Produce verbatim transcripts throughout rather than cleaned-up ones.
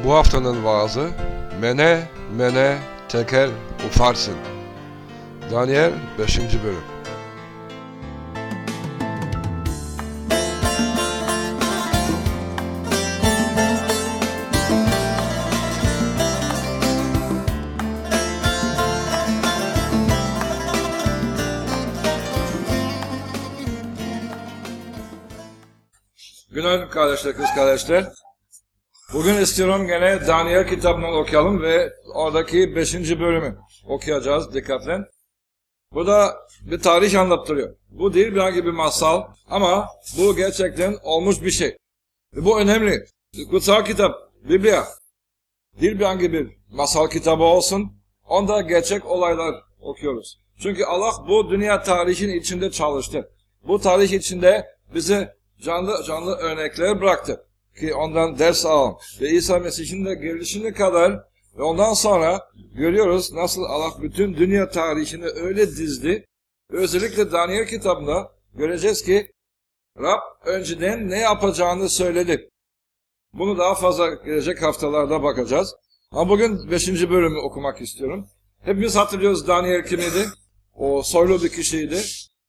Bu haftanın vaazı Mene Mene Tekel Ufarsın. Daniel beşinci bölüm. Günaydın kardeşler, kız kardeşler. Bugün istiyorum gene Daniel kitabından okuyalım ve oradaki beşinci bölümü okuyacağız dikkatle. Bu da bir tarih anlattırıyor. Bu değil herhangi bir masal ama bu gerçekten olmuş bir şey. Ve bu önemli. Kutsal kitap, Biblia. Değil herhangi bir masal kitabı olsun. Onda gerçek olaylar okuyoruz. Çünkü Allah bu dünya tarihin içinde çalıştı. Bu tarih içinde bize canlı canlı örnekler bıraktı ki ondan ders alalım. Ve İsa Mesih'in de gelişine kadar ve ondan sonra görüyoruz nasıl Allah bütün dünya tarihini öyle dizdi. Ve özellikle Daniel kitabında göreceğiz ki Rab önceden ne yapacağını söyledi. Bunu daha fazla gelecek haftalarda bakacağız. Ama bugün beşinci bölümü okumak istiyorum. Hepimiz hatırlıyoruz Daniel kimiydi? O soylu bir kişiydi.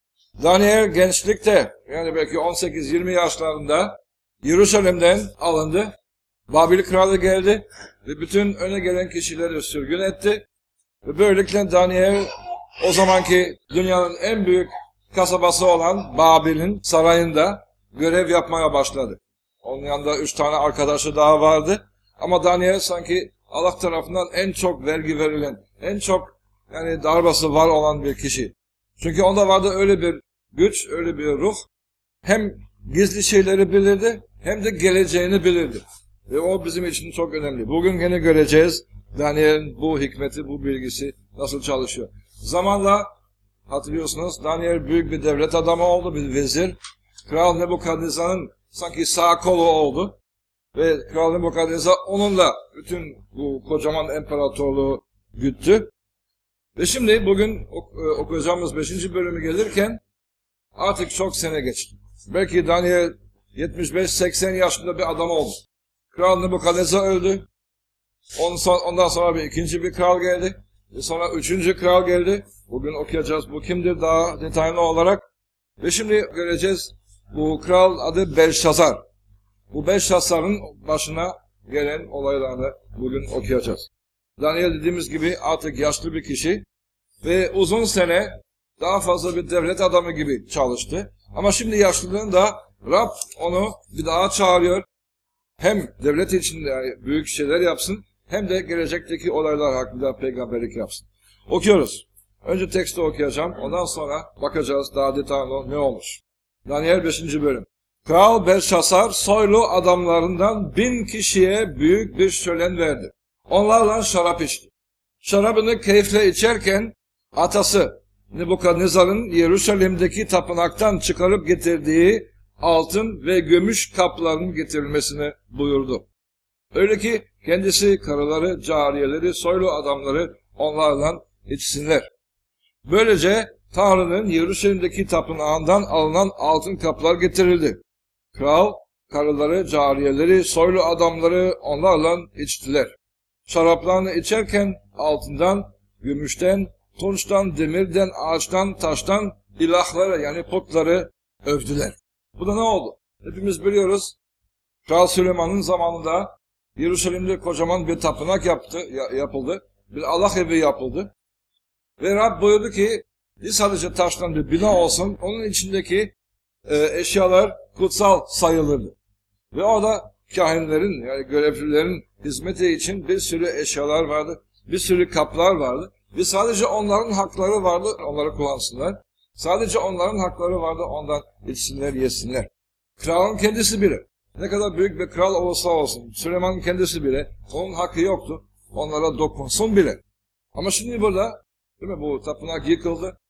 Daniel gençlikte, yani belki on sekiz yirmi yaşlarında Yeruşalim'den alındı. Babil kralı geldi ve bütün öne gelen kişileri sürgün etti. Ve böylelikle Daniel o zamanki dünyanın en büyük kasabası olan Babil'in sarayında görev yapmaya başladı. Onun yanında üç tane arkadaşı daha vardı. Ama Daniel sanki Allah tarafından en çok vergi verilen, en çok yani darbası var olan bir kişi. Çünkü onda vardı öyle bir güç, öyle bir ruh. Hem gizli şeyleri bilirdi, hem de geleceğini bilirdi. Ve o bizim için çok önemli. Bugün gene göreceğiz Daniel'in bu hikmeti, bu bilgisi nasıl çalışıyor. Zamanla hatırlıyorsunuz Daniel büyük bir devlet adamı oldu, bir vezir. Kral Nebukadnezar'ın sanki sağ kolu oldu. Ve Kral Nebukadnezar onunla bütün bu kocaman imparatorluğu güttü. Ve şimdi bugün okuyacağımız beşinci bölümü gelirken artık çok sene geçti. Belki Daniel yetmiş beş seksen yaşında bir adam oldu. Kral Nebukadnezar öldü. Ondan sonra bir ikinci bir kral geldi. Ve sonra üçüncü kral geldi. Bugün okuyacağız bu kimdir daha detaylı olarak. Ve şimdi göreceğiz bu kral adı Belşazar. Bu Belşazar'ın başına gelen olaylarını bugün okuyacağız. Daniel dediğimiz gibi artık yaşlı bir kişi ve uzun sene daha fazla bir devlet adamı gibi çalıştı. Ama şimdi yaşlılığında Rab onu bir daha çağırıyor. Hem devlet içinde büyük şeyler yapsın hem de gelecekteki olaylar hakkında peygamberlik yapsın. Okuyoruz. Önce teksti okuyacağım. Ondan sonra bakacağız daha detaylı ne olmuş. Daniel beşinci bölüm. Kral Belşazar soylu adamlarından bin kişiye büyük bir şölen verdi. Onlarla şarap içti. Şarabını keyifle içerken atası Nebukadnezar'ın Yeruşalim'deki tapınaktan çıkarıp getirdiği altın ve gümüş kapların getirilmesini buyurdu. Öyle ki kendisi karıları, cariyeleri, soylu adamları onlarla içsinler. Böylece Tanrı'nın Yeruşalim'deki tapınağından alınan altın kaplar getirildi. Kral, karıları, cariyeleri, soylu adamları onlarla içtiler. Şaraplarını içerken altından, gümüşten, tunçtan, demirden, ağaçtan, taştan ilahları yani putları övdüler. Bu da ne oldu? Hepimiz biliyoruz. Kral Süleyman'ın zamanında Yeruşalim'de kocaman bir tapınak yaptı, yapıldı. Bir Allah evi yapıldı. Ve Rab buyurdu ki sadece taştan bir bina olsun. Onun içindeki e, eşyalar kutsal sayılırdı. Ve orada kahinlerin yani görevlilerin hizmeti için bir sürü eşyalar vardı. Bir sürü kaplar vardı. Ve sadece onların hakları vardı. Onları kullansınlar. Sadece onların hakları vardı. Ondan içsinler, yesinler. Kralın kendisi bile. Ne kadar büyük bir kral olursa olsun. Süleyman'ın kendisi bile. Onun hakkı yoktu. Onlara dokunsun bile. Ama şimdi burada değil mi, bu tapınak yıkıldı.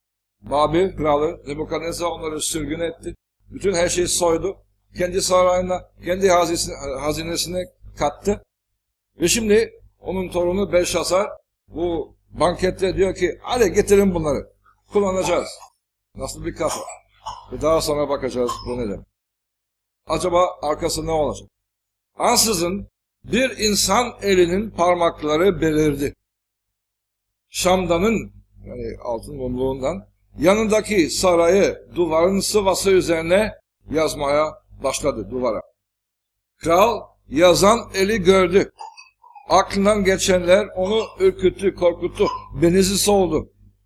Babil kralı Nebukadnezar onları sürgün etti. Bütün her şeyi soydu. Kendi sarayına, kendi hazinesine, hazinesine kattı. Ve şimdi onun torunu Belşazar bu bankette diyor ki hadi getirin bunları. Kullanacağız. Nasıl bir kafa. Ve daha sonra bakacağız bu neden. Acaba arkası ne olacak? Ansızın Bir insan elinin parmakları belirdi. Şamdanın, yani altın mumluğundan, yanındaki sarayı duvarın sıvası üzerine yazmaya başladı duvara. Kral yazan eli gördü. Aklından geçenler onu ürküttü, korkuttu. Benizi soğudu.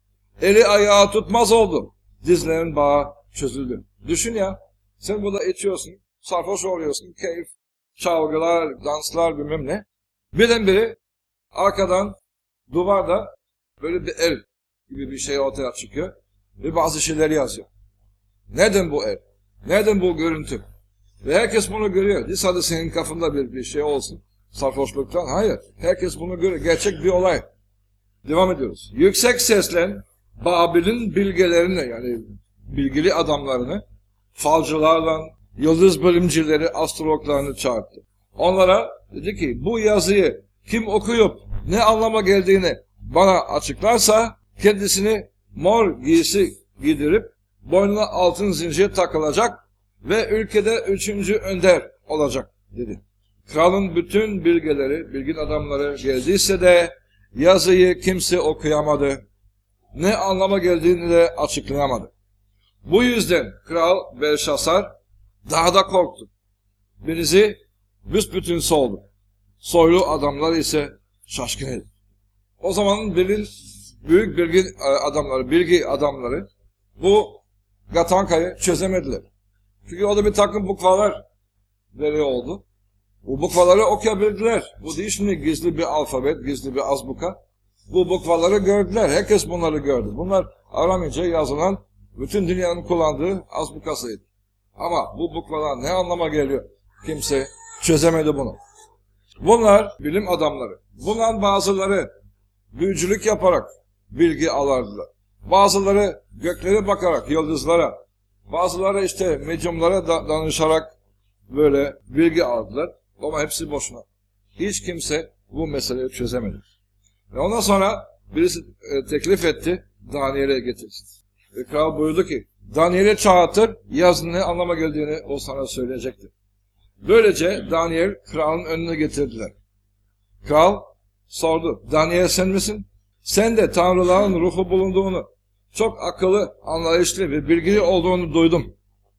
Eli ayağı tutmaz oldu. Dizlerin bağı çözüldü. Düşün ya, sen burada içiyorsun, sarhoş oluyorsun, keyif, çalgılar, danslar bilmem ne. Birdenbire arkadan duvarda böyle bir el gibi bir şey ortaya çıkıyor ve bazı şeyler yazıyor. Neden bu el? Neden bu görüntü? Ve herkes bunu görüyor. Değil sadece senin kafanda bir, bir şey olsun. Sarhoşluktan. Hayır. Herkes bunu görüyor. Gerçek bir olay. Devam ediyoruz. Yüksek sesle Babil'in bilgelerini, yani bilgili adamlarını, falcılarla, yıldız bilimcileri, astrologlarını çağırdı. Onlara dedi ki, bu yazıyı kim okuyup ne anlama geldiğini bana açıklarsa kendisini mor giysi giydirip boynuna altın zincir takılacak ve ülkede üçüncü önder olacak dedi. Kralın bütün bilgeleri, bilgin adamları geldiyse de yazıyı kimse okuyamadı. Ne anlama geldiğini de açıklayamadı. Bu yüzden Kral Belşasar daha da korktu. Benizi büsbütün soldu. Soylu adamlar ise şaşkın edildi. O zamanın bilin, büyük bilgi adamları, bilgi adamları bu Gatanka'yı çözemediler. Çünkü orada bir takım bukvalar veri oldu. Bu bukvaları okuyabildiler. Bu değil şimdi gizli bir alfabet, gizli bir azbuka. Bu bukvaları gördüler. Herkes bunları gördü. Bunlar Aramice yazılan bütün dünyanın kullandığı azbukasıydı. Ama bu bukvalar ne anlama geliyor? Kimse çözemedi bunu. Bunlar bilim adamları. Bunların bazıları büyücülük yaparak bilgi alırdılar. Bazıları göklere bakarak yıldızlara, bazıları işte medyumlara da danışarak böyle bilgi aldılar. Ama hepsi boşuna. Hiç kimse bu meseleyi çözemedi. Ve ondan sonra birisi e, teklif etti, Daniel'e getirsin. Ve kral buyurdu ki, Daniel'e çağırtır, yazının ne anlama geldiğini o sana söyleyecektir. Böylece Daniel kralın önüne getirdiler. Kral sordu, Daniel sen misin? Sen de tanrıların ruhu bulunduğunu, çok akıllı, anlayışlı ve bilgili olduğunu duydum.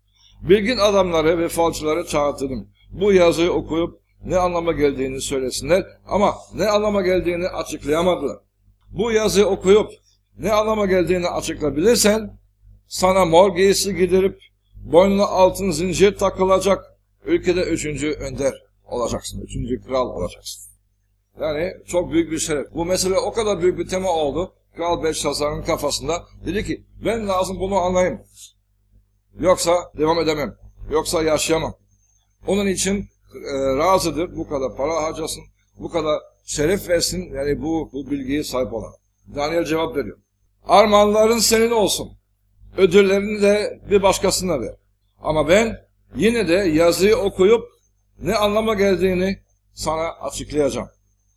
Bilgin adamları ve falcıları çağırtırdım. Bu yazıyı okuyup ne anlama geldiğini söylesinler ama ne anlama geldiğini açıklayamadılar. Bu yazıyı okuyup ne anlama geldiğini açıklayabilirsen sana mor giysi giydirip boynuna altın zincir takılacak, ülkede üçüncü önder olacaksın, üçüncü kral olacaksın. Yani çok büyük bir şeref. Bu mesele o kadar büyük bir tema oldu. Kral Belşasar'ın kafasında dedi ki ben lazım bunu anlayayım. Yoksa devam edemem. Yoksa yaşayamam. Onun için e, razıdır bu kadar para harcasın, bu kadar şeref versin, yani bu, bu bilgiye sahip olan. Daniel cevap veriyor. Armağanların senin olsun. Ödüllerini de bir başkasına ver. Ama ben yine de yazıyı okuyup ne anlama geldiğini sana açıklayacağım.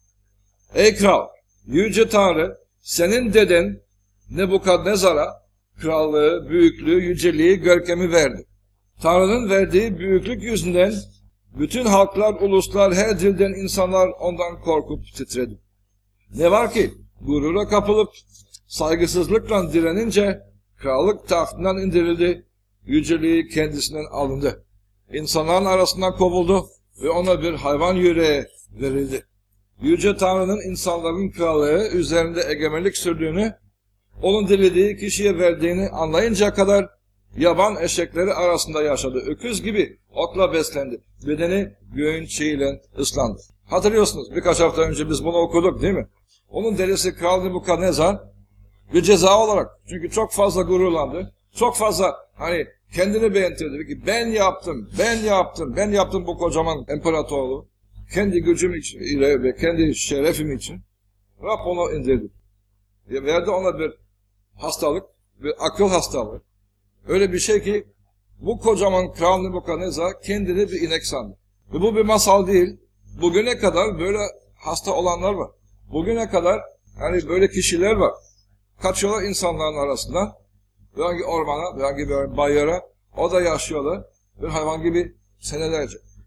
Ey kral, yüce Tanrı, senin deden Nebukadnezar'a krallığı, büyüklüğü, yüceliği, görkemi verdi. Tanrı'nın verdiği büyüklük yüzünden bütün halklar, uluslar, her dilden insanlar ondan korkup titredi. Ne var ki gurura kapılıp saygısızlıkla direnince krallık tahtından indirildi, yüceliği kendisinden alındı. İnsanların arasından kovuldu ve ona bir hayvan yüreği verildi. Yüce Tanrı'nın insanların krallığı üzerinde egemenlik sürdüğünü, onun dilediği kişiye verdiğini anlayıncaya kadar yaban eşekleri arasında yaşadı. Öküz gibi otla beslendi. Bedeni göğün çiğiyle ıslandı. Hatırlıyorsunuz birkaç hafta önce biz bunu okuduk değil mi? Onun delisi Kral Nebukadnezar bir ceza olarak, çünkü çok fazla gururlandı. Çok fazla hani kendini beğentirdi ki ben yaptım, ben yaptım, ben yaptım bu kocaman imparatorluğu. Kendi gücüm için ve kendi şerefim için Rab onu indirdi. Verdi ona bir hastalık, bir akıl hastalığı. Öyle bir şey ki bu kocaman Kral Nebukadnezar kendini bir inek sandı. Ve bu bir masal değil. Bugüne kadar böyle hasta olanlar var. Bugüne kadar yani böyle kişiler var. Kaçıyorlar insanların arasından. Bir hangi ormana, bir hangi bir bayıra. O da yaşıyorlar. Bir hayvan gibi senelerce.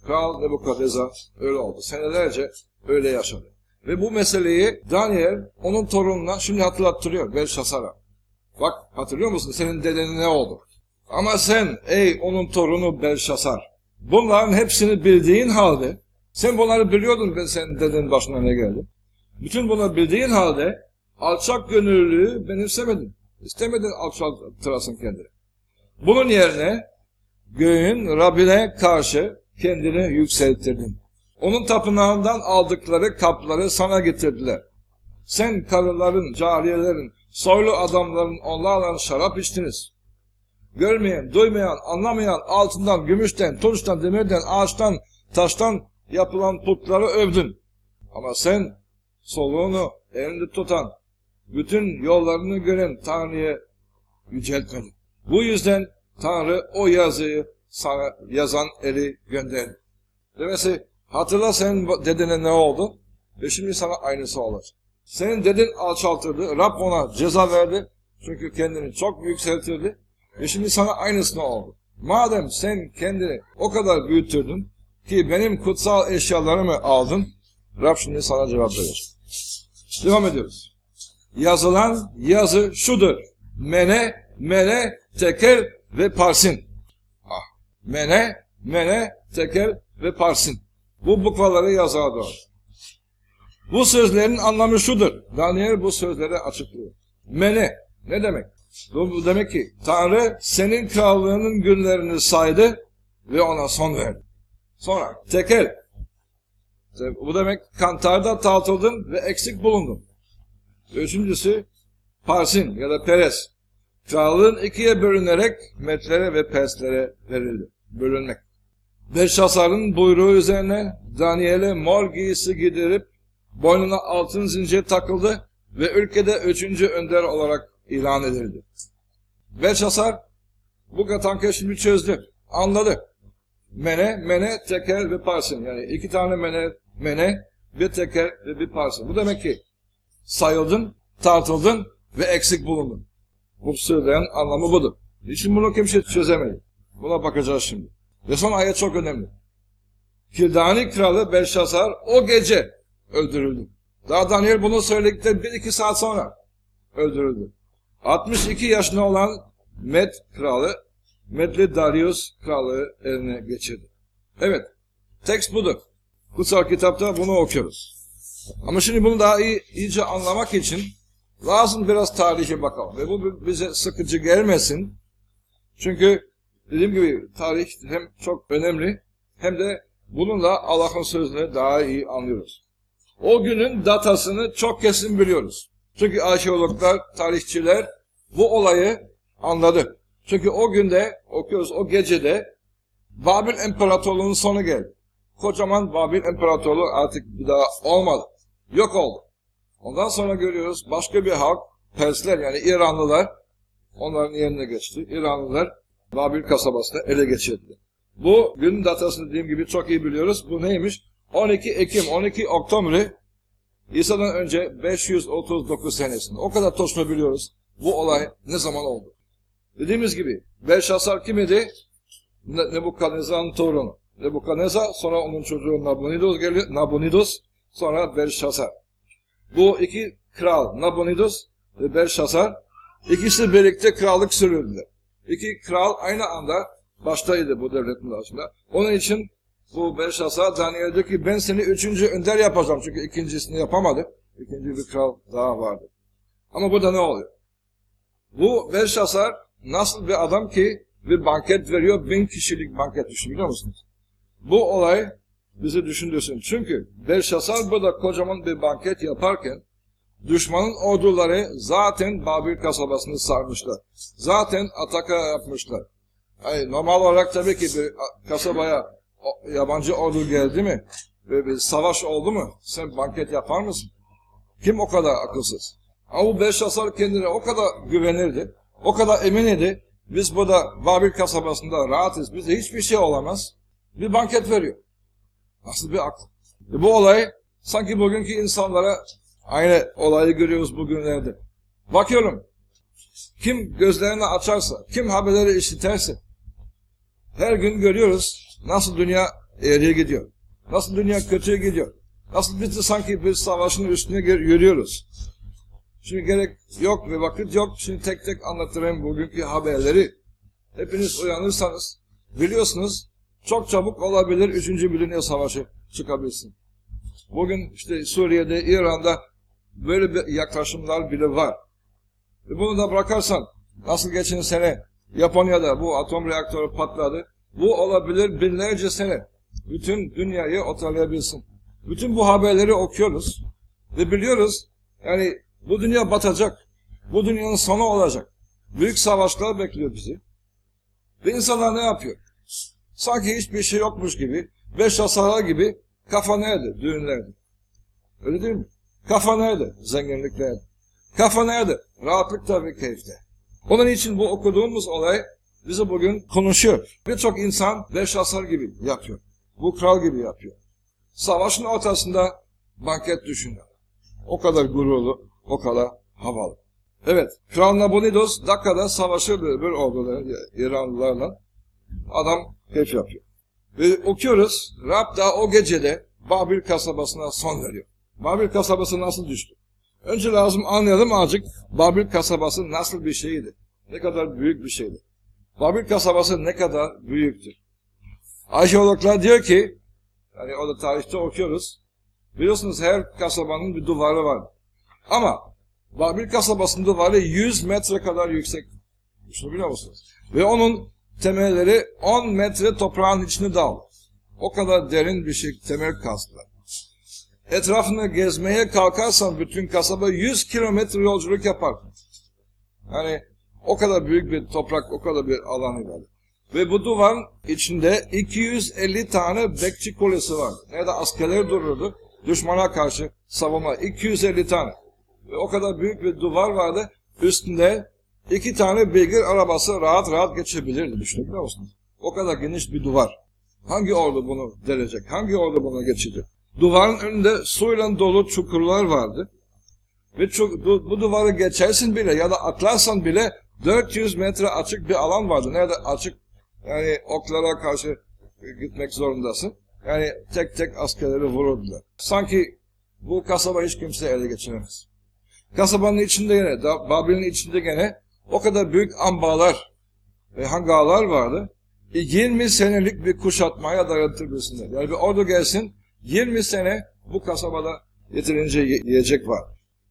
Kral Nebukadnezar öyle oldu. Senelerce öyle yaşadı. Ve bu meseleyi Daniel onun torununa şimdi hatırlattırıyor Belşasar'a. Bak hatırlıyor musun senin dedenin ne oldu? Ama sen ey onun torunu Belşasar, bunların hepsini bildiğin halde, sen bunları biliyordun ben senin dedenin başına ne geldi. Bütün bunları bildiğin halde alçak gönüllülüğü benimsemedin. İstemedin alçaltırasın kendini. Bunun yerine göğün Rabbine karşı kendini yükselttirdin. Onun tapınağından aldıkları kapları sana getirdiler. Sen karıların, cariyelerin, soylu adamların onlarla şarap içtiniz. Görmeyen, duymayan, anlamayan altından, gümüşten, tunçtan, demirden, ağaçtan, taştan yapılan putları övdün. Ama sen soluğunu elinde tutan, bütün yollarını gören Tanrı'ya yüceltmedin. Bu yüzden Tanrı o yazıyı sana yazan eli gönderdi. Demesi hatırla senin dedene ne oldu? Ve şimdi sana aynısı olacak. Senin deden alçaltırdı, Rab ona ceza verdi. Çünkü kendini çok yükseltirdi. Ve şimdi sana aynısını oldu. Madem sen kendini o kadar büyüttürdün ki benim kutsal eşyalarımı aldın, Rab şimdi sana cevap verir. Devam ediyoruz. Yazılan yazı şudur. Mene, mene, tekel ve parsin. Ah, mene, mene, tekel ve parsin. Bu bukvaları yazar doğru. Bu sözlerin anlamı şudur. Daniel bu sözleri açıklıyor. Mene, ne demek? Bu demek ki Tanrı senin krallığının günlerini saydı ve ona son verdi. Sonra tekel. Bu demek kantarda tartıldın ve eksik bulundun. Üçüncüsü parsin ya da peres. Krallığın ikiye bölünerek Metlere ve Perslere verildi. Bölünmek. Belşasar'ın buyruğu üzerine Daniel'e mor giysi giydirip boynuna altın zincir takıldı ve ülkede üçüncü önder olarak ilan edildi. Belşasar bu katanke şimdi çözdü, anladı. Mene, mene, tekel ve parsin. Yani iki tane mene, mene, bir tekel ve bir parsin. Bu demek ki sayıldın, tartıldın ve eksik bulundun. Bu sözlerin anlamı budur. Şimdi bunu kimse çözemedi. Buna bakacağız şimdi. Ve son ayet çok önemli. Kildani kralı Belşasar o gece öldürüldü. Daha Daniel bunu söyledikten bir iki saat sonra öldürüldü. altmış iki yaşında olan Med kralı, Medli Darius kralı eline geçirdi. Evet, tekst budur. Kutsal kitapta bunu okuyoruz. Ama şimdi bunu daha iyi, iyice anlamak için lazım biraz tarihe bakalım. Ve bu bize sıkıcı gelmesin. Çünkü dediğim gibi tarih hem çok önemli hem de bununla Allah'ın sözünü daha iyi anlıyoruz. O günün datasını çok kesin biliyoruz. Çünkü arkeologlar, tarihçiler bu olayı anladı. Çünkü o günde, okuyoruz o gecede Babil İmparatorluğu'nun sonu geldi. Kocaman Babil İmparatorluğu artık bir daha olmadı. Yok oldu. Ondan sonra görüyoruz başka bir halk, Persler yani İranlılar, onların yerine geçti. İranlılar Babil kasabasını ele geçirdi. Bu gün datasını dediğim gibi çok iyi biliyoruz. Bu neymiş? on iki Ekim, on iki Oktober İsa'dan önce beş yüz otuz dokuz senesinde. O kadar toşma biliyoruz. Bu olay ne zaman oldu? Dediğimiz gibi Belşasar kim idi? Nebukadnezar'ın torunu. Nebukadnezar, sonra onun çocuğu Nabonidus geliyor. Nabonidus, sonra Belşasar. Bu iki kral, Nabonidus ve Belşasar, ikisi birlikte krallık sürdüler. İki kral aynı anda baştaydı bu devletin başında. Onun için bu Belşasar Daniel diyor ki ben seni üçüncü önder yapacağım. Çünkü ikincisini yapamadı. İkinci bir kral daha vardı. Ama burada ne oluyor? Bu Belşasar nasıl bir adam ki bir banket veriyor, bin kişilik banket düşün biliyor musunuz? Bu olay bizi düşündürsün. Çünkü Belşasar burada kocaman bir banket yaparken düşmanın orduları zaten Babil kasabasını sarmışlar. Zaten ataka yapmışlar. Yani normal olarak tabii ki bir kasabaya yabancı ordu geldi mi ve bir savaş oldu mu sen banket yapar mısın? Kim o kadar akılsız? Ama bu Belşasar kendine o kadar güvenirdi, o kadar emin idi. Biz burada Babil kasabasında rahatız, bize hiçbir şey olamaz. Bir banket veriyor. Nasıl bir akıl? E bu olay sanki bugünkü insanlara aynı olayı görüyoruz bugünlerde. Bakıyorum, kim gözlerini açarsa, kim haberleri işiterse, her gün görüyoruz nasıl dünya eğriye gidiyor? Nasıl dünya kötüye gidiyor? Nasıl biz de sanki bir savaşın üstüne yürüyoruz? Şimdi gerek yok ve vakit yok. Şimdi tek tek anlatırım bugünkü haberleri. Hepiniz uyanırsanız biliyorsunuz çok çabuk olabilir üçüncü. Dünya Savaşı çıkabilsin. Bugün işte Suriye'de, İran'da böyle bir yaklaşımlar bile var. Ve bunu da bırakarsan nasıl geçen sene Japonya'da bu atom reaktörü patladı. Bu olabilir binlerce sene. Bütün dünyayı otalayabilsin. Bütün bu haberleri okuyoruz ve biliyoruz yani bu dünya batacak. Bu dünyanın sonu olacak. Büyük savaşlar bekliyor bizi. Ve insanlar ne yapıyor? Sanki hiçbir şey yokmuş gibi, beş asalar gibi kafa nerede? Düğünlerde. Öyle değil mi? Kafa nerede? Zenginliklerde. Kafa nerede? Rahatlıkta ve keyifte. Onun için bu okuduğumuz olay bize bugün konuşuyor. Birçok insan beş asar gibi yapıyor. Bu kral gibi yapıyor. Savaşın ortasında banket düşünüyor. O kadar gururlu, o kadar havalı. Evet, Kral Nabonidos Dakka'da savaşı bir orduları İranlılarla. Adam keyif yapıyor. Ve okuyoruz, Rab da o gecede Babil kasabasına son veriyor. Babil kasabası nasıl düştü? Önce lazım anlayalım azıcık Babil kasabası nasıl bir şeydi? Ne kadar büyük bir şeydi? Babil kasabası ne kadar büyüktür? Arkeologlar diyor ki, yani orada tarihte okuyoruz, biliyorsunuz her kasabanın bir duvarı var. Ama Babil kasabasının duvarı yüz metre kadar yüksek. Şunu biliyor musunuz? Ve onun temelleri on metre toprağın içine daldı. O kadar derin bir şey temel kazdılar. Etrafını gezmeye kalkarsan bütün kasaba yüz kilometre yolculuk yapar. Yani o kadar büyük bir toprak, o kadar bir alan var. Ve bu duvarın içinde iki yüz elli tane bekçi kulesi vardı. Nerede askerler dururdu, düşmana karşı savunma. iki yüz elli tane. Ve o kadar büyük bir duvar vardı. Üstünde iki tane beygir arabası rahat rahat geçebilirdi. Düşünebiliyor musunuz? O kadar geniş bir duvar. Hangi ordu bunu delecek? Hangi ordu bunu geçecek? Duvarın önünde suyla dolu çukurlar vardı. Ve bu, bu duvarı geçersin bile ya da atlarsan bile dört yüz metre açık bir alan vardı. Nerede açık? Yani oklara karşı gitmek zorundasın. Yani tek tek askerleri vururdular. Sanki bu kasaba hiç kimse ele geçiremez. Kasabanın içinde gene, Babil'in içinde gene o kadar büyük ambarlar ve hangarlar vardı. yirmi senelik bir kuşatmaya dayantırsınlar. Yani bir ordu gelsin, yirmi sene bu kasabada yeterince yiyecek var.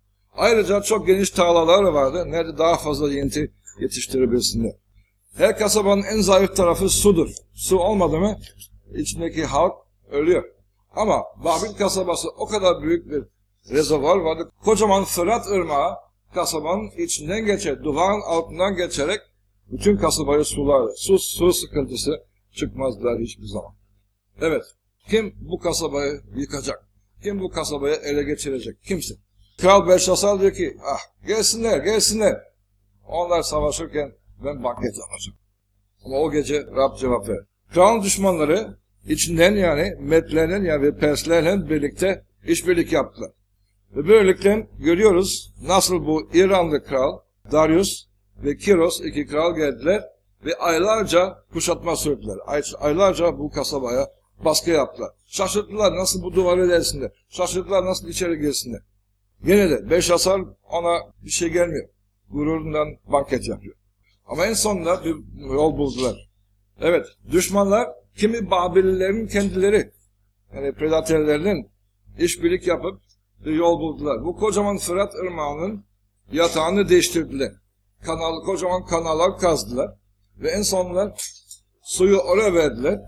Ayrıca çok geniş tarlalar vardı. Nerede daha fazla yenti yetiştirebilsinler. Her kasabanın en zayıf tarafı sudur. Su olmadı mı içindeki halk ölüyor. Ama Babil kasabası o kadar büyük bir rezervuar vardı. Kocaman Fırat Irmağı kasabanın içinden geçer, duvarın altından geçerek bütün kasabayı sulardı. Su, su sıkıntısı çıkmazlar hiçbir zaman. Evet, kim bu kasabayı yıkacak? Kim bu kasabayı ele geçirecek? Kimse. Kral Belşasar diyor ki, ah gelsinler, gelsinler. Onlar savaşırken ben banket yapacağım. Ama o gece Rab cevap verdi. Kralın düşmanları içinden yani Medlerle yani Perslerle birlikte işbirlik yaptılar. Ve böylelikle görüyoruz nasıl bu İranlı kral Darius ve Kiros iki kral geldiler ve aylarca kuşatma sürdüler. Ay, aylarca bu kasabaya baskı yaptılar. Şaşırttılar nasıl bu duvarı delsinler. Şaşırttılar nasıl içeri girsinler. Gene de Belşasar ona bir şey gelmiyor. Gururundan banket yapıyor. Ama en sonunda bir yol buldular. Evet, düşmanlar kimi Babililerin kendileri, yani predatörlerinin işbirlik yapıp bir yol buldular. Bu kocaman Fırat Irmağı'nın yatağını değiştirdiler. Kanal, kocaman kanallar kazdılar. Ve en sonunda suyu oraya verdiler.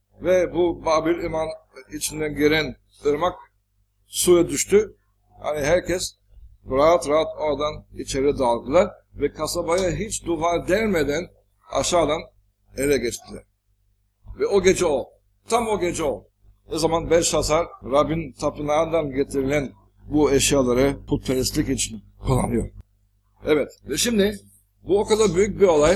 Ve bu Babil İman içinden giren ırmak suya düştü. Yani herkes rahat rahat oradan içeri daldılar. Ve kasabaya hiç duvar delmeden aşağıdan ele geçtiler. Ve o gece o. Tam o gece o. O zaman Belşasar Rabbin tapınağından getirilen bu eşyaları putperestlik için kullanıyor. Evet. Ve şimdi bu o kadar büyük bir olay.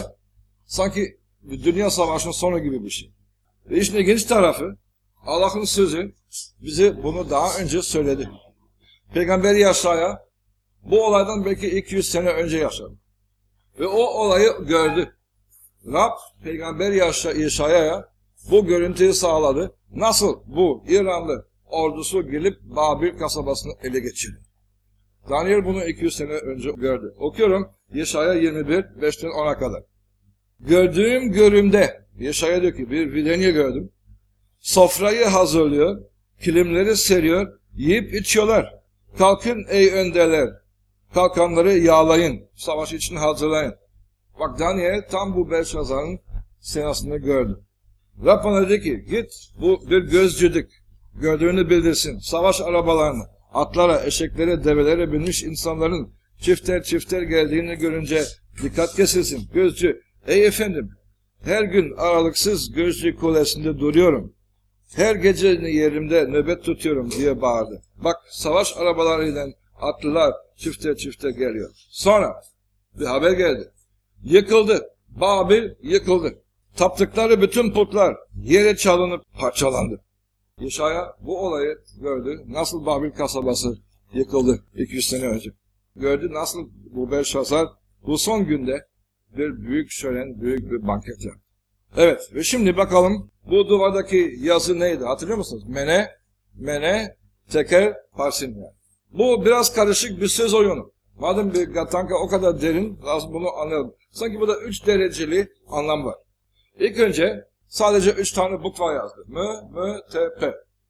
Sanki bir dünya savaşının sonu gibi bir şey. Ve işin ilginç tarafı Allah'ın sözü bize bunu daha önce söyledi. Peygamber Yaşaya bu olaydan belki iki yüz sene önce yaşadı. Ve o olayı gördü. Rab Peygamber Yaşaya'ya bu görüntüyü sağladı. Nasıl bu İranlı ordusu gelip Babil kasabasını ele geçirdi? Daniel bunu iki yüz sene önce gördü. Okuyorum Yeşaya yirmi bir, beşten ona kadar. Gördüğüm görümde, Yeşaya diyor ki bir videnya gördüm. Sofrayı hazırlıyor, kilimleri seriyor, yiyip içiyorlar. Kalkın ey önderler, kalkanları yağlayın, savaş için hazırlayın. Bak Daniel tam bu Belşazar'ın senasını gördü. Rab bana dedi ki git bu bir gözcülük, gördüğünü bildirsin. Savaş arabalarını, atlara, eşeklere, develere binmiş insanların çifter çifter geldiğini görünce dikkat kesilsin. Gözcü, ey efendim, her gün aralıksız gözcü kulesinde duruyorum. Her gece yerimde nöbet tutuyorum diye bağırdı. Bak savaş arabalarıyla atlılar çifter çifter geliyor. Sonra bir haber geldi. Yıkıldı. Babil yıkıldı. Taptıkları bütün putlar yere çalınıp parçalandı. Yeşaya bu olayı gördü. Nasıl Babil kasabası yıkıldı iki yüz sene önce. Gördü nasıl bu Belşazar bu son günde bir büyük şölen, büyük bir banket yaptı. Evet ve şimdi bakalım bu duvardaki yazı neydi hatırlıyor musunuz? Mene, mene, tekel, parsin yani. Bu biraz karışık bir söz oyunu. Madem bir Gatanka o kadar derin, lazım bunu anlayalım. Sanki burada üç dereceli anlam var. İlk önce sadece üç tane bukva yazdı. M, M, T, P.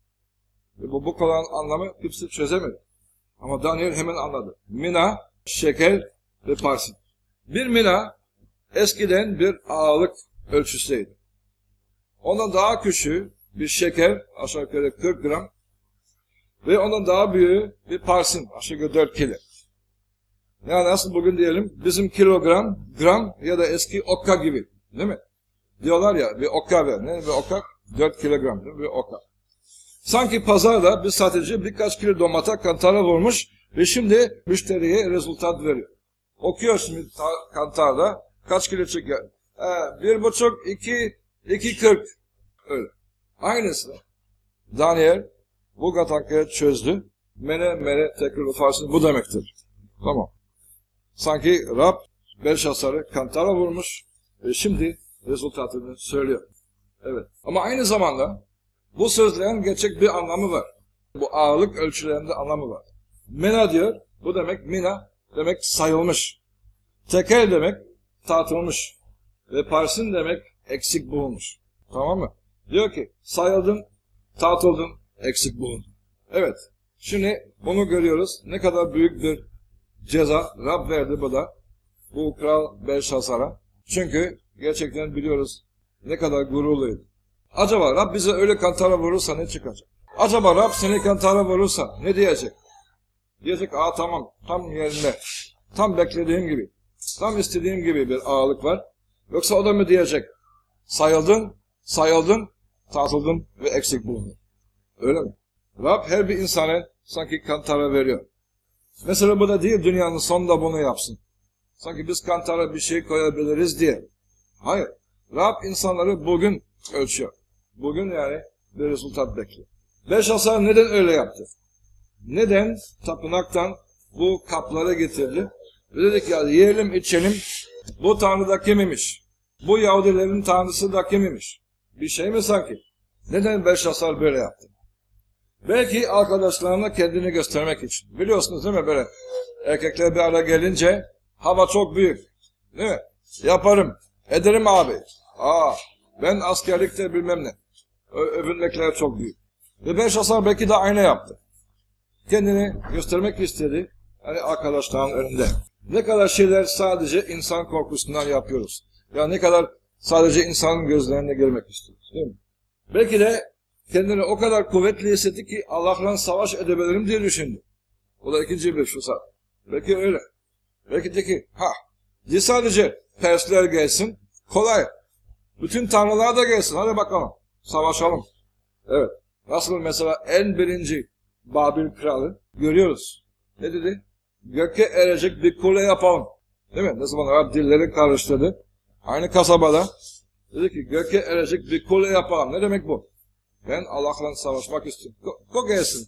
Ve bu bukvaların anlamı kimse çözemedi. Ama Daniel hemen anladı. Mina, şekel ve parsin. Bir mina eskiden bir ağırlık ölçüsüydü. Ondan daha küçüğü bir şeker aşağı yukarı kırk gram ve ondan daha büyüğü bir parsin aşağı yukarı dört kilo. Yani nasıl bugün diyelim bizim kilogram, gram ya da eski okka gibi değil mi? Diyorlar ya bir okka ver. Ne bir okka? dört kilogram değil mi? Bir okka. Sanki pazarda bir satıcı birkaç kilo domata kantara vurmuş ve şimdi müşteriye rezultat veriyor. Okuyor şimdi kantarda kaç kilo çıkıyor? Ee, bir buçuk, iki, iki kırk. Öyle. Aynısı. Daniel bu Gatanka'yı çözdü. Mene, mene, tekrar ufarsın. Bu demektir. Tamam. Sanki Rab Belşazar'ı kantara vurmuş ve şimdi rezultatını söylüyor. Evet. Ama aynı zamanda bu sözlerin gerçek bir anlamı var. Bu ağırlık ölçülerinde anlamı var. Mena diyor. Bu demek mina demek sayılmış. Tekel demek tartılmış. Ve parsin demek eksik bulunmuş. Tamam mı? Diyor ki sayıldın, tartıldın, eksik bulundun. Evet. Şimdi bunu görüyoruz. Ne kadar büyük bir ceza Rab verdi bu da. Bu kral Belşazar'a. Çünkü gerçekten biliyoruz ne kadar gururluydu. Acaba Rab bize öyle kantara vurursa ne çıkacak? Acaba Rab seni kantara vurursa ne diyecek? Diyecek aa tamam tam yerinde. Tam beklediğim gibi. Tam istediğim gibi bir ağırlık var. Yoksa o da mı diyecek? Sayıldın, sayıldın, tartıldın ve eksik bulundun. Öyle mi? Rab her bir insana sanki kantara veriyor. Mesela bu da değil dünyanın sonunda bunu yapsın. Sanki biz kantara bir şey koyabiliriz diye. Hayır. Rab insanları bugün ölçüyor. Bugün yani bir rezultat bekliyor. Belşazar neden öyle yaptı? Neden tapınaktan bu kapları getirdi? Ve dedik ya yiyelim içelim. Bu tanrı da kim imiş? Bu Yahudilerin tanrısı da kim imiş? Bir şey mi sanki? Neden Belşazar böyle yaptı? Belki arkadaşlarına kendini göstermek için. Biliyorsunuz değil mi böyle erkekler bir ara gelince hava çok büyük. Değil mi? Yaparım. Ederim abi. Aa, ben askerlikte bilmem ne. Ö övünmekler çok büyük. Ve Belşazar belki de aynı yaptı. Kendini göstermek istedi. Hani arkadaşların önünde. Ne kadar şeyler sadece insan korkusundan yapıyoruz. Ya ne kadar sadece insanın gözlerine girmek istiyoruz. Değil mi? Belki de kendini o kadar kuvvetli hissetti ki Allah'la savaş edebilirim diye düşündü. O da ikinci bir fırsat. Belki öyle. Belki de ki ha diye sadece Persler gelsin. Kolay. Bütün tanrılar da gelsin. Hadi bakalım. Savaşalım. Evet. Nasıl mesela en birinci Babil kralı görüyoruz. Ne dedi? Göke erecek bir kule yapalım. Değil mi? Ne zaman Rab dilleri karıştırdı. Aynı kasabada. Dedi ki göke erecek bir kule yapalım. Ne demek bu? Ben Allah'la savaşmak istiyorum. Ko, ko gelsin.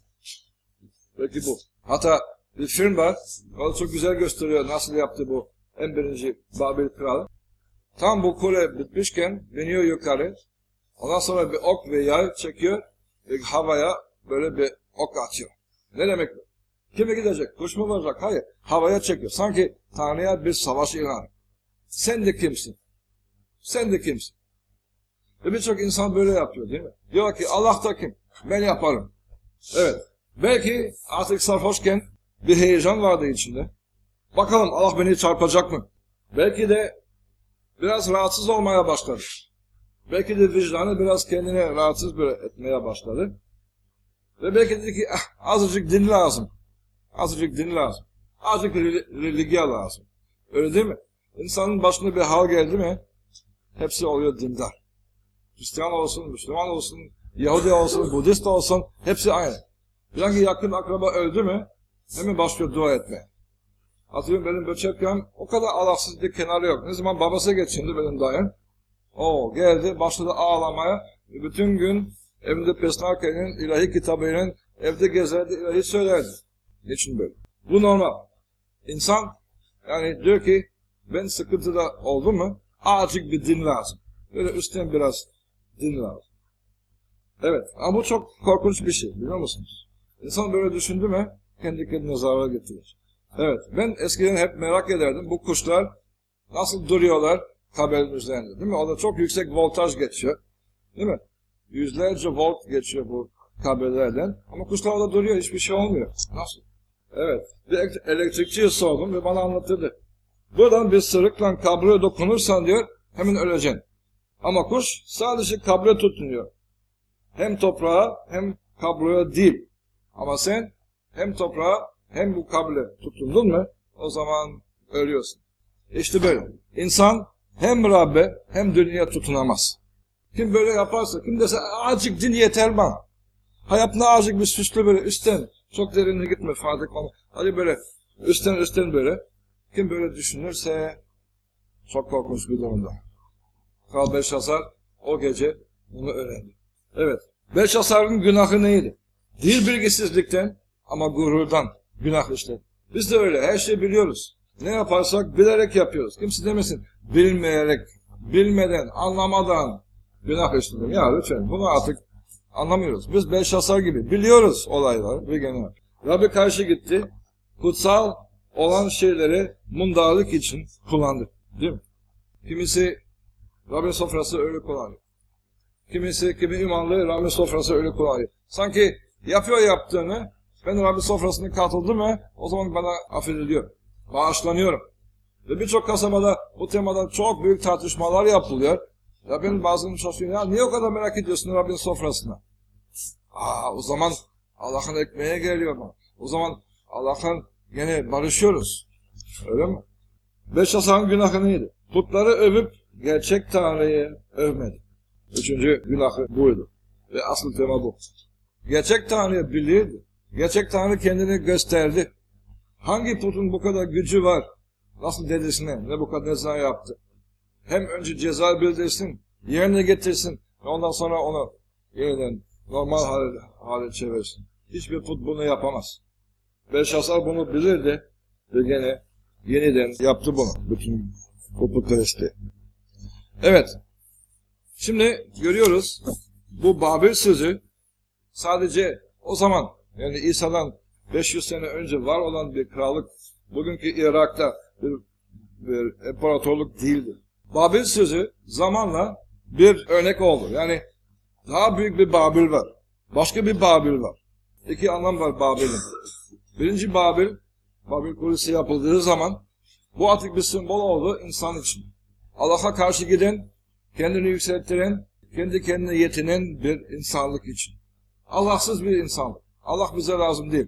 Belki bu. Hatta bir film var. O çok güzel gösteriyor nasıl yaptı bu en birinci Babil kralı. Tam bu kule bitmişken biniyor yukarı. Ondan sonra bir ok ve yay çekiyor ve havaya böyle bir ok atıyor. Ne demek bu? Kime gidecek? Kuş mu vuracak? Hayır. Havaya çekiyor. Sanki Tanrı'ya bir savaş ilanı. Sen de kimsin? Sen de kimsin? Ve birçok insan böyle yapıyor değil mi? Diyor ki Allah da kim? Ben yaparım. Evet. Belki artık sarhoşken bir heyecan vardı içinde. Bakalım Allah beni çarpacak mı? Belki de biraz rahatsız olmaya başladı. Belki de vicdanı biraz kendine rahatsız böyle etmeye başladı. Ve belki dedi ki ah, azıcık din lazım. Azıcık din lazım. Azıcık religya lazım. Öyle değil mi? İnsanın başına bir hal geldi mi hepsi oluyor dindar. Hristiyan olsun, Müslüman olsun, Yahudi olsun, Budist olsun hepsi aynı. Sanki yakın akraba öldü mü hemen başlıyor dua etmeye. Hatırlıyorum benim Böçepkan o kadar Allahsız bir kenarı yok. Ne zaman babası geçindi benim dayım. O geldi başladı ağlamaya. Bütün gün evinde Pesnarka'nın ilahi kitabıyla evde gezerdi, ilahi söylerdi. Niçin böyle? Bu normal. İnsan yani diyor ki ben sıkıntıda oldum mu azıcık bir din lazım. Böyle üstten biraz din lazım. Evet ama bu çok korkunç bir şey biliyor musunuz? İnsan böyle düşündü mü kendi kendine zarar getirir. Evet ben eskiden hep merak ederdim bu kuşlar nasıl duruyorlar kabelin üzerinde değil mi? Orada çok yüksek voltaj geçiyor. Değil mi? Yüzlerce volt geçiyor bu kabellerden. Ama kuşlar orada duruyor hiçbir şey olmuyor. Nasıl? Evet. Bir elektrikçiye sordum ve bana anlatırdı. Buradan bir sırıkla kabloya dokunursan diyor hemen öleceksin. Ama kuş sadece kabloya tutunuyor. Hem toprağa hem kabloya değil. Ama sen hem toprağa hem bu kabloya tutundun mu o zaman ölüyorsun. İşte böyle. İnsan hem Rabbe hem dünyaya tutunamaz. Kim böyle yaparsa, kim dese azıcık din yeter bana. Hayatına azıcık bir süslü böyle üstten, çok derine gitme Fadik bana. Hadi böyle üstten üstten böyle. Kim böyle düşünürse çok korkunç bir durumda. Kral Belşasar o gece bunu öğrendi. Evet. Belşasar'ın günahı neydi? Dil bilgisizlikten ama gururdan günah işledi. Biz de öyle her şeyi biliyoruz. Ne yaparsak bilerek yapıyoruz. Kimse demesin bilmeyerek, bilmeden, anlamadan günah işledim. Ya lütfen bunu artık anlamıyoruz. Biz Belşasar gibi biliyoruz olayları ve gene. Rabbi karşı gitti. Kutsal olan şeyleri mundarlık için kullandı. Değil mi? Kimisi Rabbi sofrası öyle kullanıyor. Kimisi kimi imanlı Rabbi sofrası öyle kullanıyor. Sanki yapıyor yaptığını ben Rabbi sofrasına katıldım mı o zaman bana affediliyor. Bağışlanıyorum. Ve birçok kasabada bu temada çok büyük tartışmalar yapılıyor. Ya ben bazen şaşırıyorum. Ya niye o kadar merak ediyorsun Rabbin sofrasına? Aa o zaman Allah'ın ekmeğe geliyor bana. O zaman Allah'ın gene barışıyoruz. Öyle mi? Belşasar'ın günahı neydi? Putları övüp gerçek Tanrı'yı övmedi. Üçüncü günahı buydu. Ve asıl tema bu. Gerçek Tanrı'yı bilirdi. Gerçek Tanrı kendini gösterdi. Hangi putun bu kadar gücü var? Nasıl dedesine Nebukadnezar yaptı? Hem önce ceza bildirsin, yerine getirsin ve ondan sonra onu yeniden normal hale, hale çevirsin. Hiçbir put bunu yapamaz. Belşasar bunu bilirdi ve gene yeniden yaptı bunu. Bütün bu putperestliği. Evet. Şimdi görüyoruz bu Babil sözü sadece o zaman yani İsa'dan beş yüz sene önce var olan bir krallık bugünkü Irak'ta bir, bir imparatorluk değildi. Babil sözü zamanla bir örnek oldu. Yani daha büyük bir Babil var. Başka bir Babil var. İki anlam var Babil'in. Birinci Babil, Babil Kulesi yapıldığı zaman bu artık bir simbol oldu insan için. Allah'a karşı giden, kendini yükselttiren, kendi kendine yetinen bir insanlık için. Allahsız bir insanlık. Allah bize lazım değil.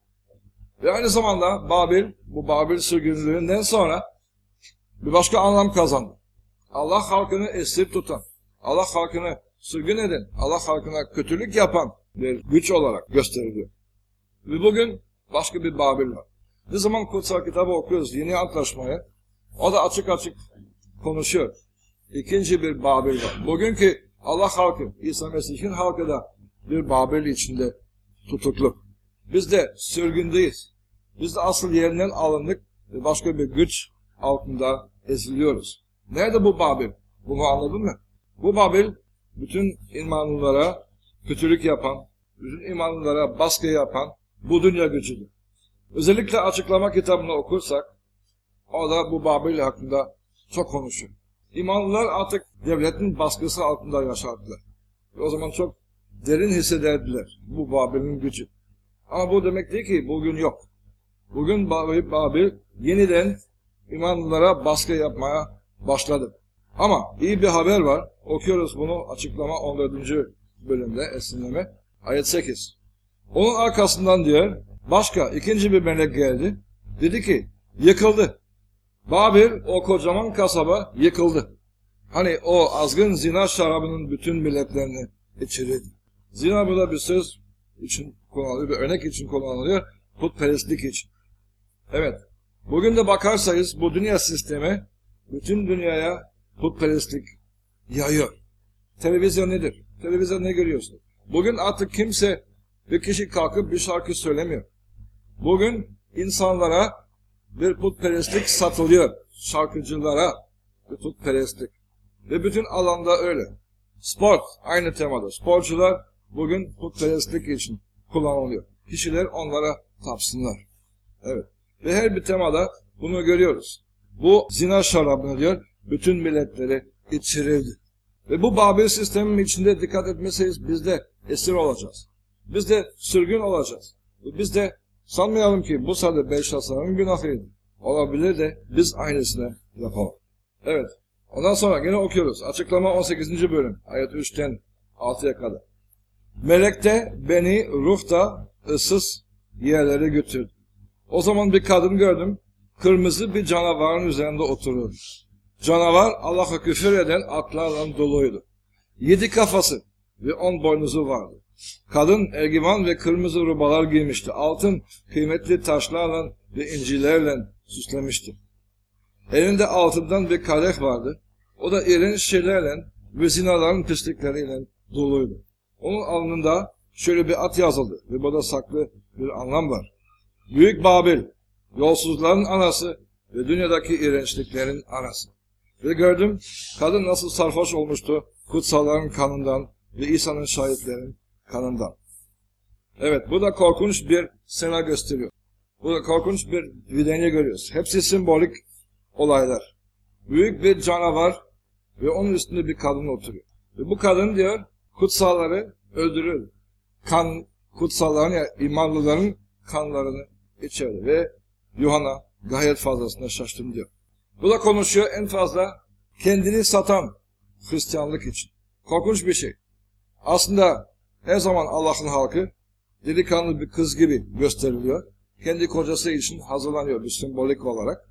Ve aynı zamanda Babil, bu Babil sürgünlüğünden sonra bir başka anlam kazandı. Allah halkını esir tutan, Allah halkını sürgün eden, Allah halkına kötülük yapan bir güç olarak gösteriliyor. Ve bugün başka bir Babil var. Ne zaman kutsal kitabı okuyoruz, yeni antlaşmayı, o da açık açık konuşuyor. İkinci bir Babil var. Bugünkü Allah halkı, İsa Mesih'in halkı da bir Babil içinde tutuklu. Biz de sürgündeyiz. Biz de asıl yerinden alındık ve başka bir güç altında eziliyoruz. Nerede bu Babil? Bunu anladın mı? Bu Babil bütün imanlılara kötülük yapan, bütün imanlılara baskı yapan bu dünya gücüdür. Özellikle açıklama kitabını okursak, orada bu Babil hakkında çok konuşuyor. İmanlılar artık devletin baskısı altında yaşardılar. O zaman çok derin hissederdiler bu Babil'in gücü. Ama bu demek değil ki bugün yok. Bugün Babil, Babil yeniden imanlılara baskı yapmaya başladı. Ama iyi bir haber var. Okuyoruz bunu açıklama on dördüncü bölümde esinleme. Ayet sekiz. Onun arkasından diyor başka ikinci bir melek geldi. Dedi ki yıkıldı. Babil o kocaman kasaba yıkıldı. Hani o azgın zina şarabının bütün milletlerini içirdi. Zina burada bir söz için kullanılıyor, bir örnek için kullanılıyor. Putperestlik için. Evet. Bugün de bakarsanız bu dünya sistemi bütün dünyaya putperestlik yayıyor. Televizyon nedir? Televizyon ne görüyorsun? Bugün artık kimse bir kişi kalkıp bir şarkı söylemiyor. Bugün insanlara bir putperestlik satılıyor. Şarkıcılara bir putperestlik. Ve bütün alanda öyle. Sport aynı temada. Sporcular bugün putperestlik için kullanılıyor. Kişiler onlara tapsınlar. Evet. Ve her bir temada bunu görüyoruz. Bu zina şarabını diyor, bütün milletleri içirildi. Ve bu Babil sisteminin içinde dikkat etmeseniz biz de esir olacağız. Biz de sürgün olacağız. Biz de sanmayalım ki bu sadece Belşazzar'ın günahıydı. Olabilir de biz aynısını yapalım. Evet. Ondan sonra yine okuyoruz. Açıklama on sekizinci bölüm. Ayet üçten altıya kadar. Melek de beni ruhta ıssız yerlere götürdü. O zaman bir kadın gördüm. Kırmızı bir canavarın üzerinde oturuyordu. Canavar Allah'a küfür eden atlarla doluydu. Yedi kafası ve on boynuzu vardı. Kadın ergivan ve kırmızı rubalar giymişti. Altın kıymetli taşlarla ve incilerle süslemişti. Elinde altından bir kadeh vardı. O da iğrenç şeylerle ve zinaların pislikleriyle doluydu. Onun alnında şöyle bir at yazıldı ve burada saklı bir anlam var. Büyük Babil, yolsuzların anası ve dünyadaki iğrençliklerin anası. Ve gördüm, kadın nasıl sarhoş olmuştu kutsalların kanından ve İsa'nın şahitlerin kanından. Evet, bu da korkunç bir sena gösteriyor. Burada korkunç bir videni görüyoruz. Hepsi sembolik olaylar. Büyük bir canavar ve onun üstünde bir kadın oturuyor. Ve bu kadın diyor, kutsalları öldürür. Kan, kutsalların, yani imanlıların kanlarını içerdi. Ve Yuhanna gayet fazlasına şaştım diyor. Bu da konuşuyor en fazla kendini satan Hristiyanlık için. Korkunç bir şey. Aslında her zaman Allah'ın halkı delikanlı bir kız gibi gösteriliyor. Kendi kocası için hazırlanıyor bir sembolik olarak.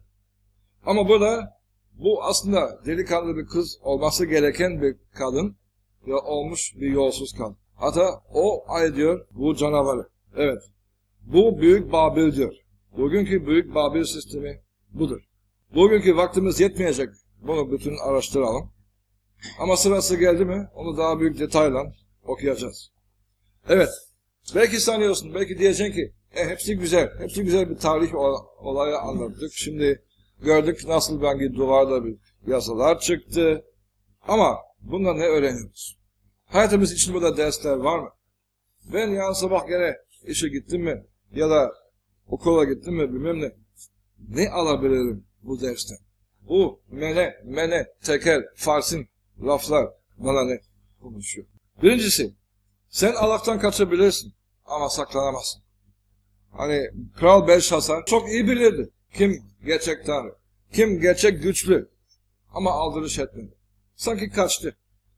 Ama burada bu aslında delikanlı bir kız olması gereken bir kadın ve olmuş bir yolsuz kadın. Hatta o ay diyor bu canavarı. Evet. Bu Büyük Babil diyor. Bugünkü Büyük Babil sistemi budur. Bugünkü vaktimiz yetmeyecek. Bunu bütün araştıralım. Ama sırası geldi mi onu daha büyük detayla okuyacağız. Evet. Belki sanıyorsun, belki diyeceksin ki e, hepsi güzel. Hepsi güzel bir tarih olayı anlattık. Şimdi gördük nasıl belki duvarda bir yazılar çıktı. Ama bunda ne öğreniyoruz? Hayatımız için burada dersler var mı? Ben yarın sabah gene işe gittim mi ya da okula gittim mi bilmem ne. Ne alabilirim bu dersten? Bu mene, mene, tekel, farsin laflar bana ne konuşuyor? Birincisi, sen Allah'tan kaçabilirsin ama saklanamazsın. Hani Kral Belşazzar çok iyi bilirdi. Kim gerçek Tanrı, kim gerçek güçlü ama aldırış etmedi. Sanki kaçtı.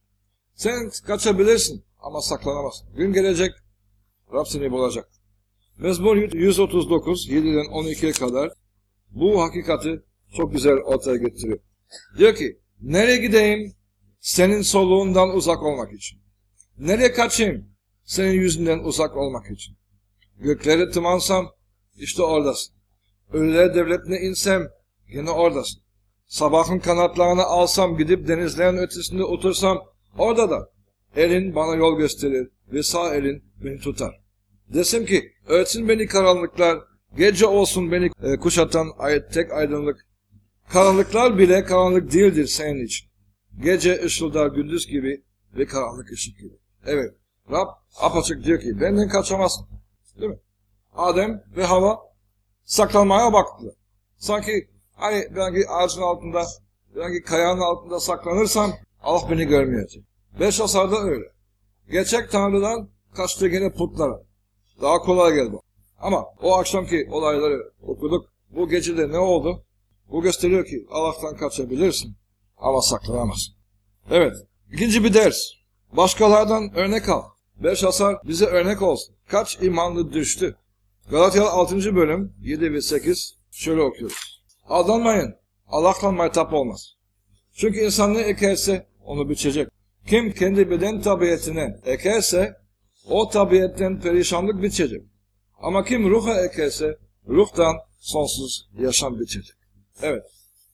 Sen kaçabilirsin ama saklanamazsın. Gün gelecek, Rab seni bulacak. Mezmur yüz otuz dokuz, yediden on ikiye kadar bu hakikati çok güzel ortaya getiriyor. Diyor ki, nereye gideyim? Senin soluğundan uzak olmak için. Nereye kaçayım? Senin yüzünden uzak olmak için. Göklere tırmansam, işte oradasın. Ölüler devletine insem, yine oradasın. Sabahın kanatlarını alsam, gidip denizlerin ötesinde otursam, orada da. Elin bana yol gösterir ve sağ elin beni tutar. Desem ki, örtsün beni karanlıklar, gece olsun beni e, kuşatan tek aydınlık. Karanlıklar bile karanlık değildir senin için. Gece ışıldar gündüz gibi ve karanlık ışık gibi. Evet, Rab apaçık diyor ki benden kaçamazsın. Değil mi? Adem ve Hava saklanmaya baktılar. Sanki hani ben bir ağacın altında, ben bir kayanın altında saklanırsam Allah beni görmeyecek. Belşasar da öyle. Gerçek Tanrı'dan kaçtı gene putlara. Daha kolay geldi. Ama o akşamki olayları okuduk. Bu gecede ne oldu? Bu gösteriyor ki Allah'tan kaçabilirsin ama saklanamazsın. Evet. İkinci bir ders. Başkalardan örnek al. Belşasar bize örnek olsun. Kaç imanlı düştü? Galatyalı altıncı bölüm yedi ve sekiz şöyle okuyoruz. Aldanmayın. Allah'tan maytap olmaz. Çünkü insan ne ekerse onu biçecek. Kim kendi beden tabiatine ekerse o tabiatten perişanlık biçecek. Ama kim ruha ekerse ruhtan sonsuz yaşam biçecek. Evet.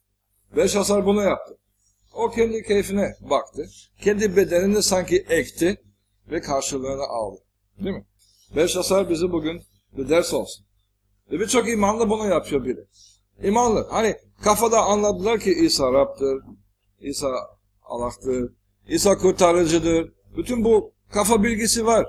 Belşasar bunu yaptı. O kendi keyfine baktı. Kendi bedenini sanki ekti ve karşılığını aldı. Değil mi? Belşasar bizi bugün bir ders olsun. Ve birçok imanlı bunu yapıyor biri. İmanlı. Hani kafada anladılar ki İsa Rab'dır, İsa Allah'tır, İsa kurtarıcıdır. Bütün bu kafa bilgisi var.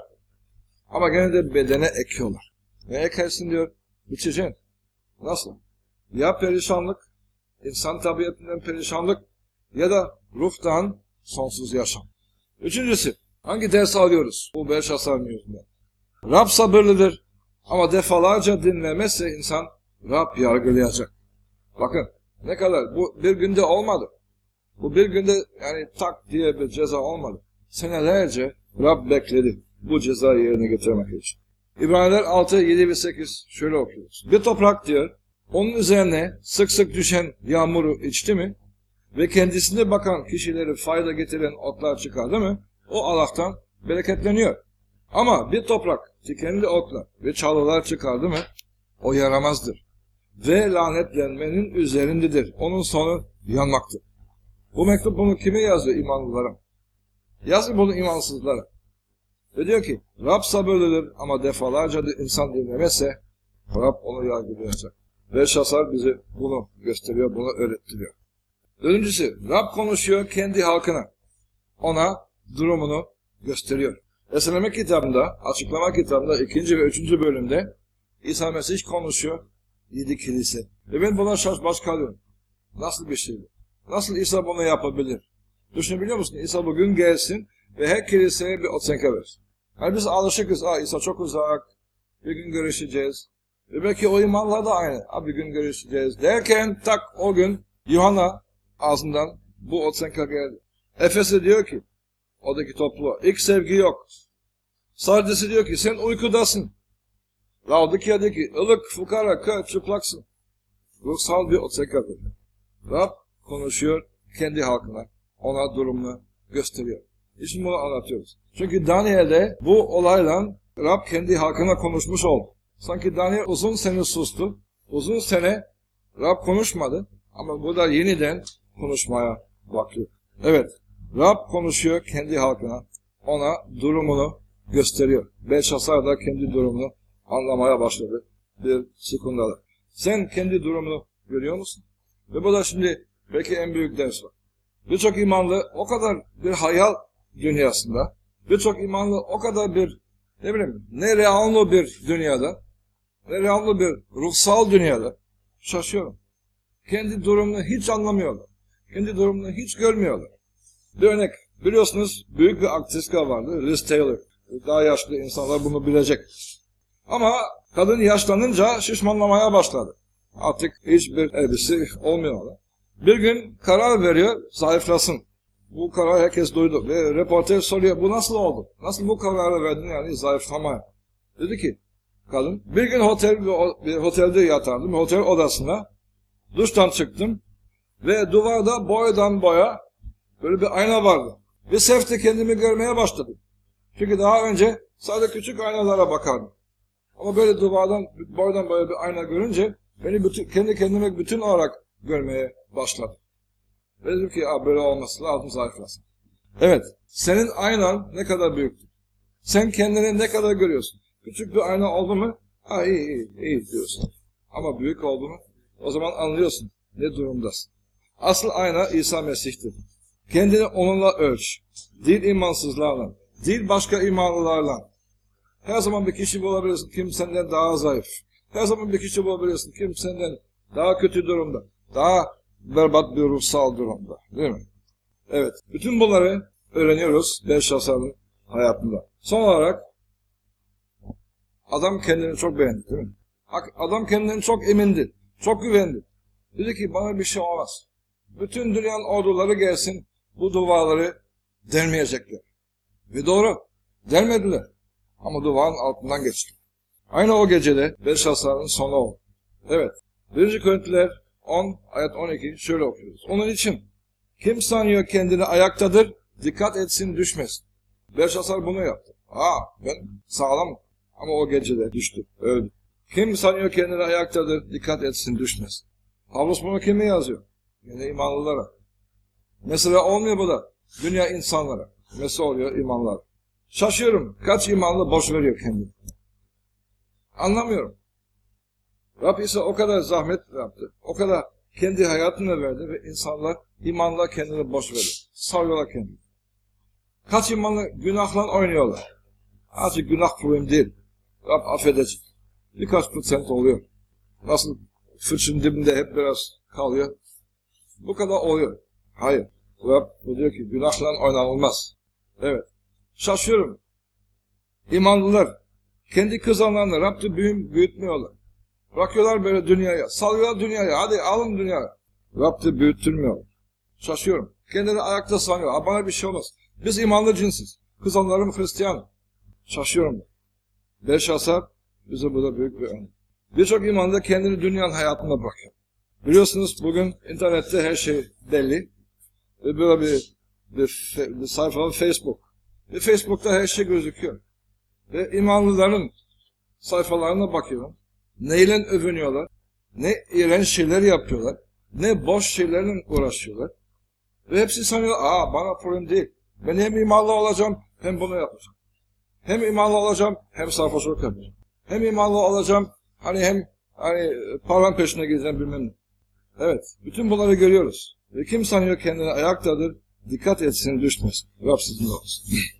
Ama gene de bedene ekiyorlar. Ne ekersin diyor? Biçeceksin. Nasıl? Ya perişanlık, insan tabiatından perişanlık ya da ruhtan sonsuz yaşam. Üçüncüsü, hangi ders alıyoruz bu Belşasar'ın yüzünden? Rab sabırlıdır ama defalarca dinlemezse insan Rab yargılayacak. Bakın ne kadar bu bir günde olmadı. Bu bir günde yani tak diye bir ceza olmadı. Senelerce Rab bekledi bu cezayı yerine getirmek için. İbraniler altı, yedi ve sekiz şöyle okuyoruz. Bir toprak diyor, onun üzerine sık sık düşen yağmuru içti mi ve kendisine bakan kişileri fayda getiren otlar çıkardı mı, o Allah'tan bereketleniyor. Ama bir toprak dikenli otlar ve çalılar çıkardı mı, o yaramazdır. Ve lanetlenmenin üzerindedir. Onun sonu yanmaktır. Bu mektup bunu kime yazıyor? İmanlılara. Yazıyor bunu imansızlara. Ve diyor ki, Rab sabırlıdır ama defalarca da insan dinlemezse Rab onu yargılayacak. Belşasar bize bunu gösteriyor, bunu öğrettiriyor. Dördüncüsü, Rab konuşuyor kendi halkına. Ona durumunu gösteriyor. Esneme kitabında, açıklama kitabında ikinci ve üçüncü bölümde İsa Mesih konuşuyor. Yedi kilise. Ve ben buna şaş baş kalıyorum. Nasıl bir şey bu? Nasıl İsa bunu yapabilir? Düşünebiliyor musun? İsa bugün gelsin ve her kiliseye bir otsenke versin. Yani biz alışıkız. Aa, İsa çok uzak. Bir gün görüşeceğiz. Ve belki o imanlar da aynı. Aa, bir gün görüşeceğiz. Derken tak o gün Yuhanna ağzından bu otsenke geldi. Efes'e diyor ki, oradaki topluluğa, ilk sevgi yok. Sardis'e diyor ki, sen uykudasın. Laodikya'daki ılık, fukara, kör, çıplaksın. Ruhsal bir otsenke veriyor. Rab konuşuyor kendi halkına. Ona durumunu gösteriyor. Şimdi bunu anlatıyoruz. Çünkü Daniel'de bu olayla Rab kendi halkına konuşmuş oldu. Sanki Daniel uzun sene sustu. Uzun sene Rab konuşmadı. Ama burada yeniden konuşmaya bakıyor. Evet. Rab konuşuyor kendi halkına. Ona durumunu gösteriyor. Belşasar da kendi durumunu anlamaya başladı. Bir sekundada. Sen kendi durumunu görüyor musun? Ve bu da şimdi belki en büyük ders var. Birçok imanlı o kadar bir hayal dünyasında, birçok imanlı o kadar bir, ne bileyim, ne realno bir dünyada, ne realno bir ruhsal dünyada şaşıyorum. Kendi durumunu hiç anlamıyorlar. Kendi durumunu hiç görmüyorlar. Bir örnek, biliyorsunuz büyük bir aktriska vardı, Liz Taylor. Daha yaşlı insanlar bunu bilecek. Ama kadın yaşlanınca şişmanlamaya başladı. Artık hiçbir elbise olmuyor. Bir gün karar veriyor, zayıflasın. Bu kararı herkes duydu ve reporter soruyor, bu nasıl oldu? Nasıl bu kararı verdin yani zayıflamaya? Dedi ki, kadın, bir gün otel, bir otelde yatardım, otel odasında, duştan çıktım ve duvarda boydan boya böyle bir ayna vardı. Ve sefte kendimi görmeye başladım. Çünkü daha önce sadece küçük aynalara bakardım. Ama böyle duvardan, boydan boya bir ayna görünce beni bütün, kendi kendime bütün olarak görmeye başladım. Ve dedim ki böyle olması lazım, zayıflasın. Evet, senin aynan ne kadar büyüktür? Sen kendini ne kadar görüyorsun? Küçük bir ayna oldu mu? Ha iyi iyi iyi diyorsun. Ama büyük oldu mu? O zaman anlıyorsun ne durumdasın. Asıl ayna İsa Mesih'tir. Kendini onunla ölç. Değil imansızlarla. Değil başka imanlılarla. Her zaman bir kişi bulabilirsin kim senden daha zayıf. Her zaman bir kişi bulabilirsin kim senden daha kötü durumda. Daha berbat bir ruhsal durumda. Değil mi? Evet. Bütün bunları öğreniyoruz Belshazzar'ın hayatında. Son olarak adam kendini çok beğendi değil mi? Adam kendinden çok emindi. Çok güvendi. Dedi ki bana bir şey olmaz. Bütün dünyanın orduları gelsin bu duvarları delmeyecekler. Ve doğru. Delmediler. Ama duvarın altından geçti. Aynı o gecede Belshazzar'ın sonu oldu. Evet. birinci Korintiler on ayet on iki şöyle okuyoruz. Onun için kim sanıyor kendini ayaktadır, dikkat etsin düşmesin. Belshazzar bunu yaptı. Aa ben sağlam ama o gecede düştü, öldü. Kim sanıyor kendini ayaktadır, dikkat etsin düşmesin. Pavlus bunu kime yazıyor? Yine imanlılara. Mesela olmuyor bu da dünya insanlara. Mesela oluyor imanlara. Şaşıyorum. Kaç imanlı boş veriyor kendini. Anlamıyorum. Rab ise o kadar zahmet yaptı. O kadar kendi hayatını verdi ve insanlar imanla kendini boş verdi. Sarıyorlar kendini. Kaç imanlı günahla oynuyorlar. Artık günah problem değil. Rab affedecek. Birkaç prosent oluyor. Nasıl fırçın dibinde hep biraz kalıyor. Bu kadar oluyor. Hayır. Rab diyor ki günahla oynanılmaz. Evet. Şaşıyorum. İmanlılar kendi kızanlarını Rab'de büyüm, büyütmüyorlar. Bırakıyorlar böyle dünyaya. Salıyorlar dünyaya. Hadi alın dünyaya. Rab'de büyütülmüyorlar. Şaşıyorum. Kendini ayakta sanıyor. Ha, bana bir şey olmaz. Biz imanlı cinsiz. Kızanlarım Hristiyan. Şaşıyorum. Belshazzar bize burada büyük bir örnek. Birçok imanlı kendini dünyanın hayatına bırakıyor. Biliyorsunuz bugün internette her şey belli. Ve böyle bir, bir, bir sayfa Facebook. Ve Facebook'ta her şey gözüküyor. Ve imanlıların sayfalarına bakıyorum. Neyle övünüyorlar? Ne iğrenç şeyler yapıyorlar? Ne boş şeylerle uğraşıyorlar? Ve hepsi sanıyor, aa bana problem değil. Ben hem imanlı olacağım hem bunu yapacağım. Hem imanlı olacağım hem sarhoşluk yapacağım. Hem imanlı olacağım hani hem hani paran peşine gideceğim bilmem ne. Evet, bütün bunları görüyoruz. Ve kim sanıyor kendini ayaktadır, dikkat etsin düşmesin. Rab sizinle olsun.